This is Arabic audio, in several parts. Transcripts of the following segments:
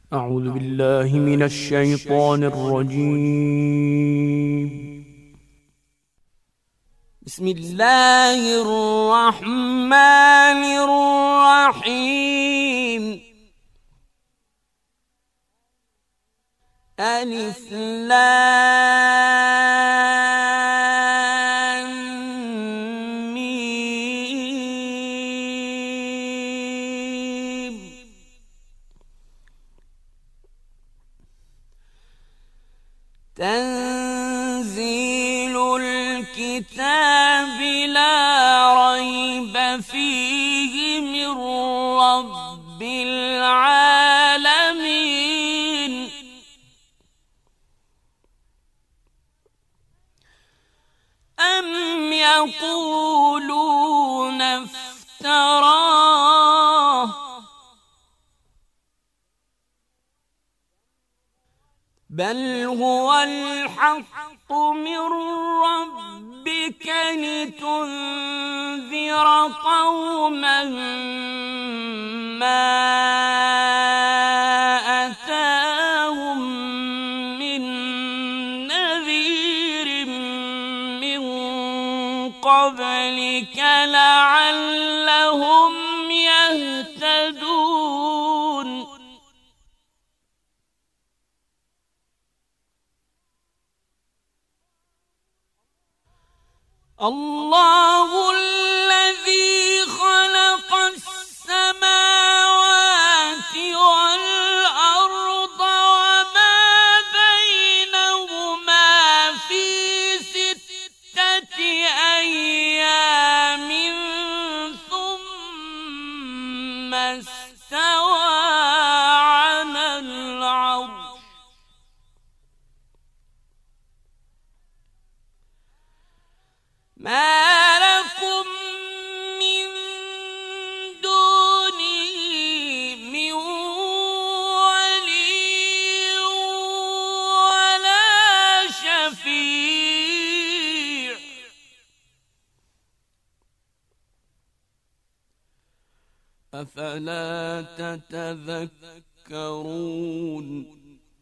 أعوذ بالله من الشيطان الرجيم. بسم الله الرحمن الرحيم. ألف لام ميم. تنزيل الكتاب لا ريب فيه من رب العالمين. أم يقولون افتراه بل هو الحق من ربك لتنذر قوما ما أتاهم من نذير من قبلك لعلهم يهتدون. الله الذي خلق السماوات والأرض وما بينهما في 6 أيام ثم استوى على العرش. ما لكم من دونه من ولي ولا شفيع أفلا تتذكرون.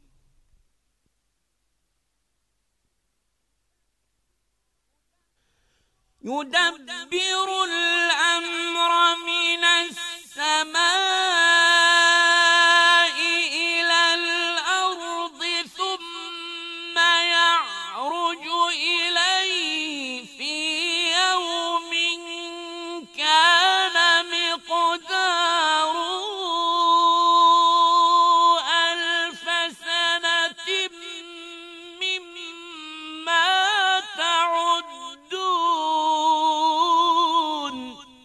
يدبر الأمر من السماء إلى الأرض ثم يعرج إليه في يوم كان مقداره 1000 سنة مما تعدون.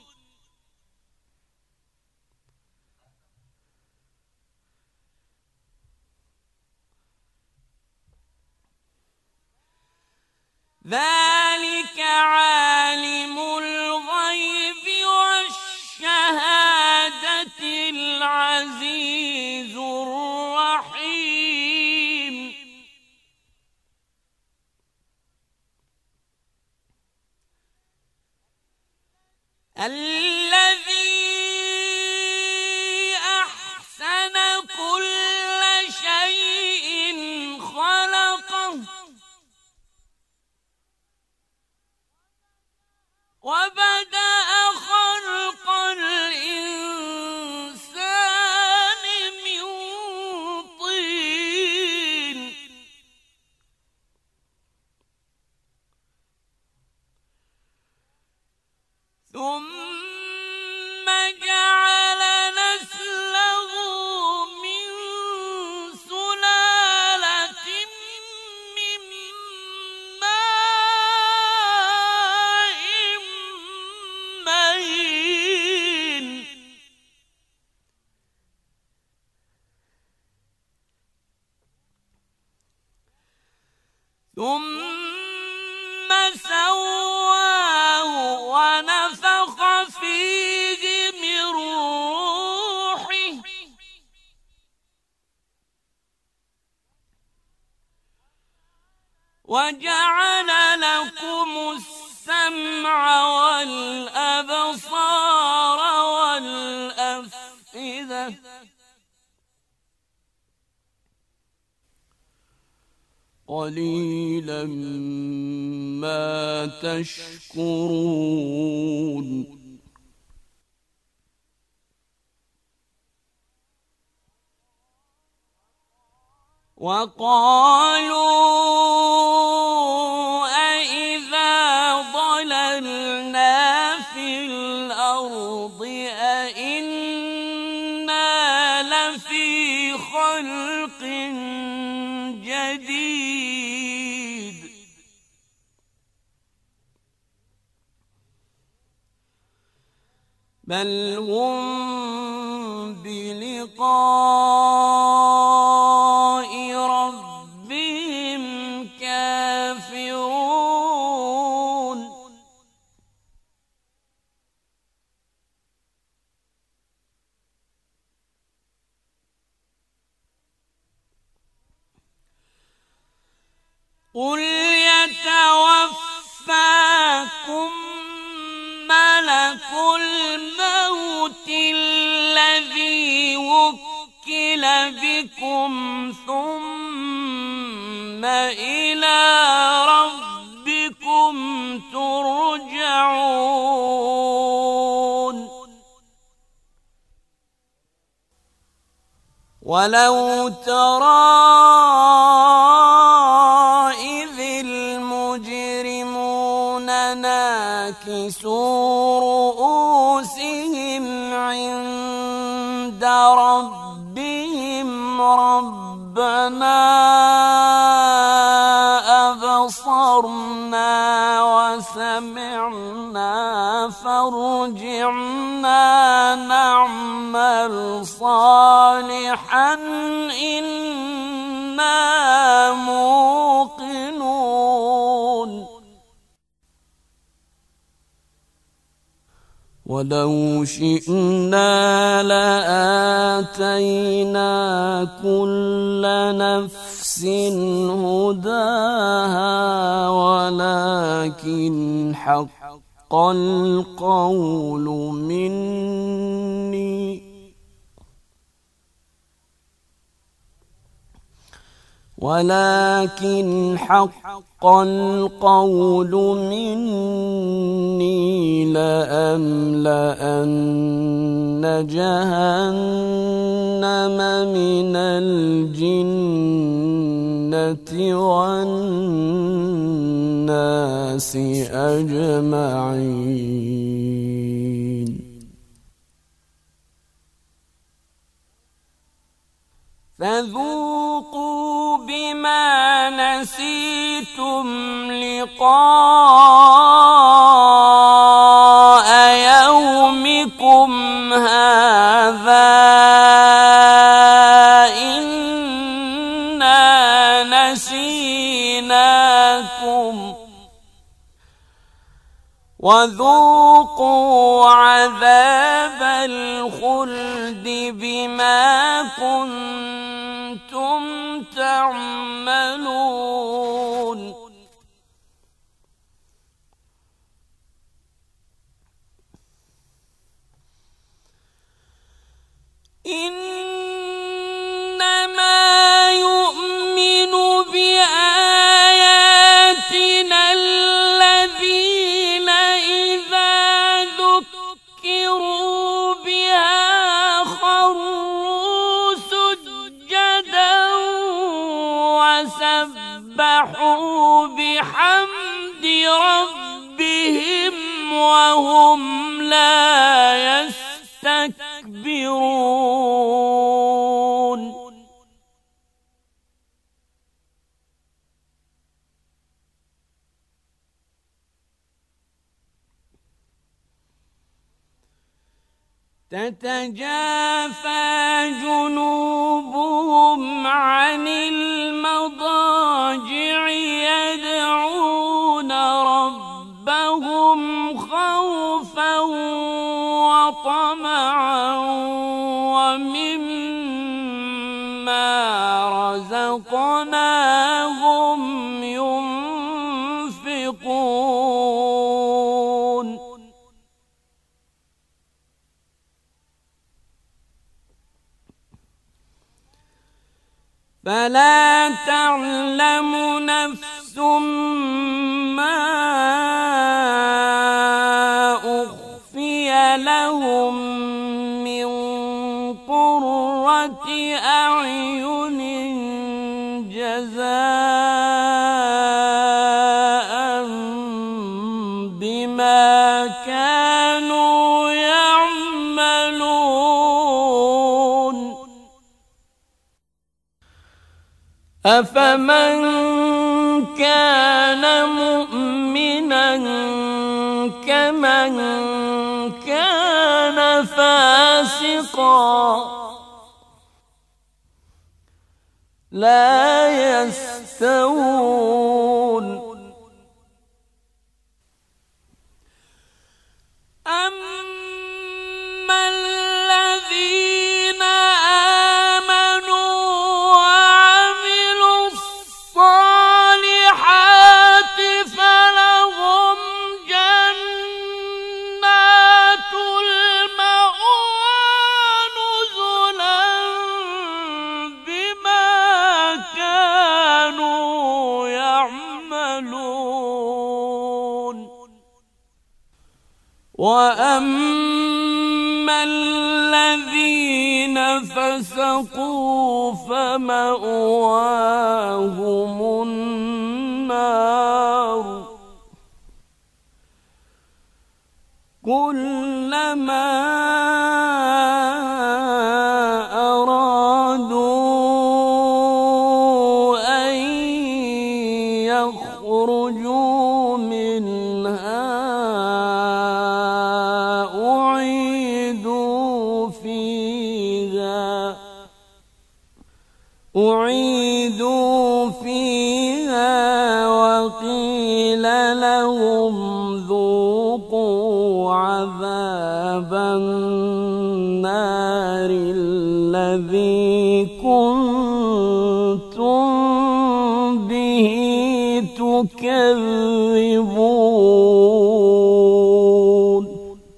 ذلك عالم الغيب والشهادة العزيز الرحيم. الذي أحسن كل شيء خلقه وبدأ خلق الإنسان من طين ثم جعل نسله من سلالة من ماء مهين ثم سواه ونفخ فيه من روحه وجعل لكم السمع والأبصار والأفئدة قليلا ما تشكرون وقالوا أإذا ضللنا في الأرض أإنا لفي خلق جديد بل هم بلقاء ربهم كافرون قل يتوفاكم ملك الموت الذي وكل بكم ثم إلى ربكم ترجعون ولو ترى إذ المجرمون ناكسوا رؤوسهم عند ربهم ربنا أبصرنا وسمعنا فارجعنا نعمل صالحا إنا موقنون ولو شئنا لآتينا كل نفس هداها ولكن حق القول مني لأملأن جهنم من الجنة والناس أجمعين فذوقوا بما نسيتم لقاء يومكم هذا إنا نسيناكم وذوقوا عذاب الخلد بما كنتم تعملون إنما يؤمن بآياتنا الذين إذا ذكروا بها خروا سجدا وسبحوا بحمد ربهم وهم لا يستكبرون تتجافى جنوبهم عن المضاجع يدعون ربهم خوفا وطمعا ومما رزقناهم ينفقون فلا تعلم نفس ما أخفي لهم من قرة أعين جزاء بما كانوا يعملون أفمن كان مؤمنا كمن كان فاسقا لا يستوون أما الذين آمنوا وعملوا الصالحات فلهم جنات المأوى نزلا بما كانوا يعملون وأما الذين فسقوا فمأواهم النار كلما أرادوا أن يخرجوا منها أعيدوا فيها وقيل لهم ذوقوا عذاب النار الذي كنتم به تكذبون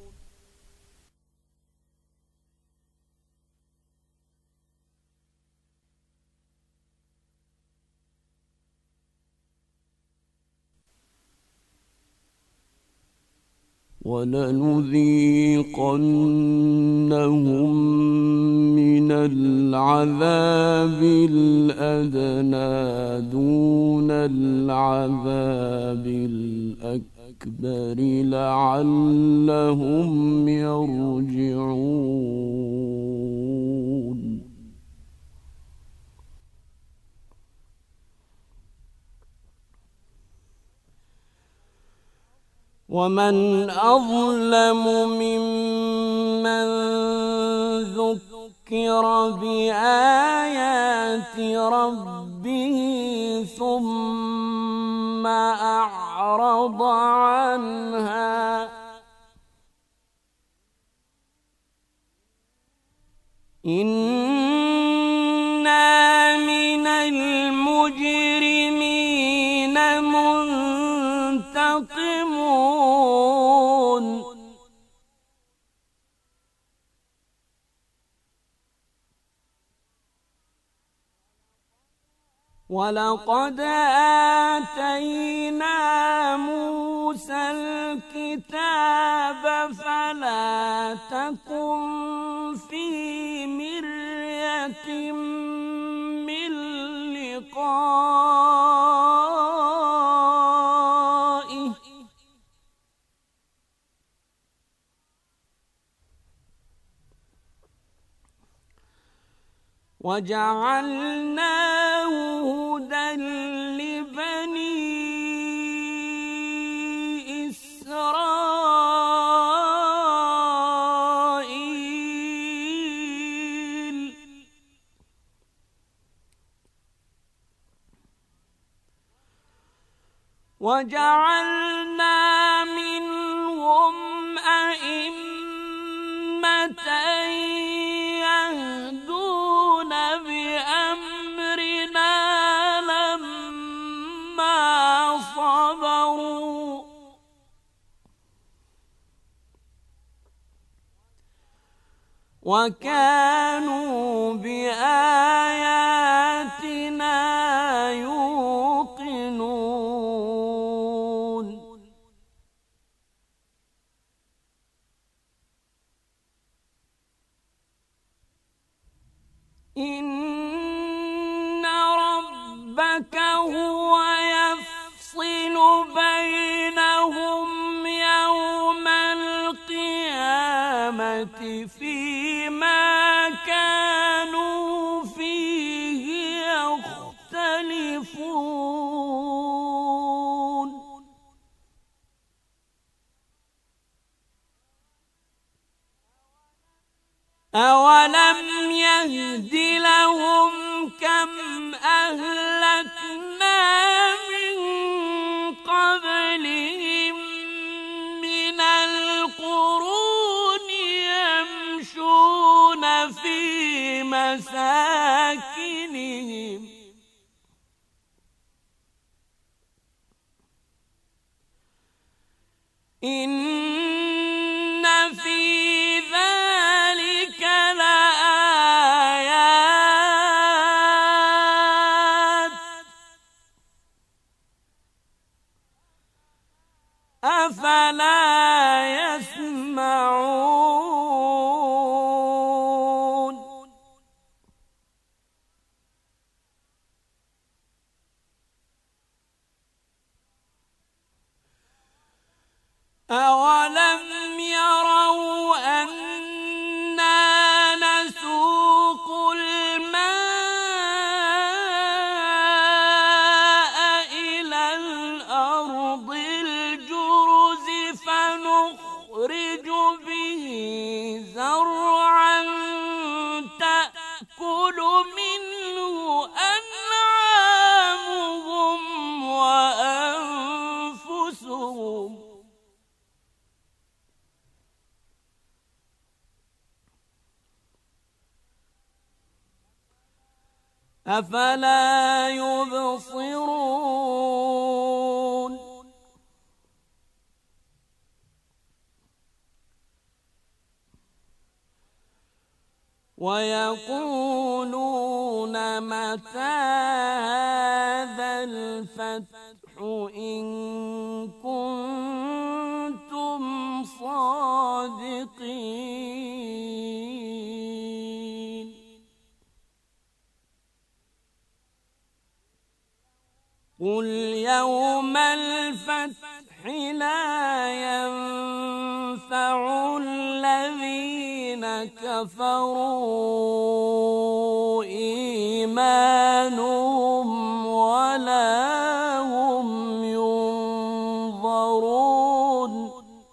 ولنذيقنهم من العذاب الأدنى دون العذاب الأكبر لعلهم يرجعون ومن أظلم ممن ذكر بآيات ربه ثم أعرض عنها إنا من المجرمين منتقمون ولقد آتينا موسى الكتاب فلا تكن في مرية من لقائه وجعلناه هدى لبني إسرائيل وجعلنا منهم أئمة يهدون بأمرنا لما صبروا وكانوا بآياتنا ربك هو يفصل بينهم يوم القيامة فيما كانوا فيه يختلفون أولم يهد لهم كم أهلكنا من قبلهم من القرون يمشون في مساكنهم إن في ذلك لآيات أفلا يسمعون أولم يروا أنا نسوق الماء إلى الأرض الجرز فنخرج به زرعا تأكل منه أنعامهم وأنفسهم أفلا يبصرون ويقولون متى هذا الفتح إن كنتم صادقين قل يوم الفتح لا ينفع الذين كفروا إيمانهم ولا هم ينظرون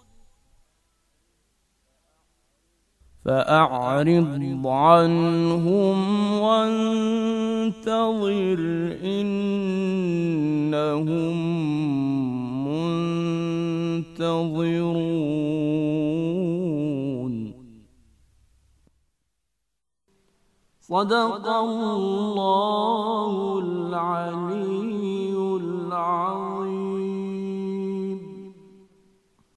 فأعرض عنهم وانتظر إنهم منتظرون صدق الله العلي العظيم.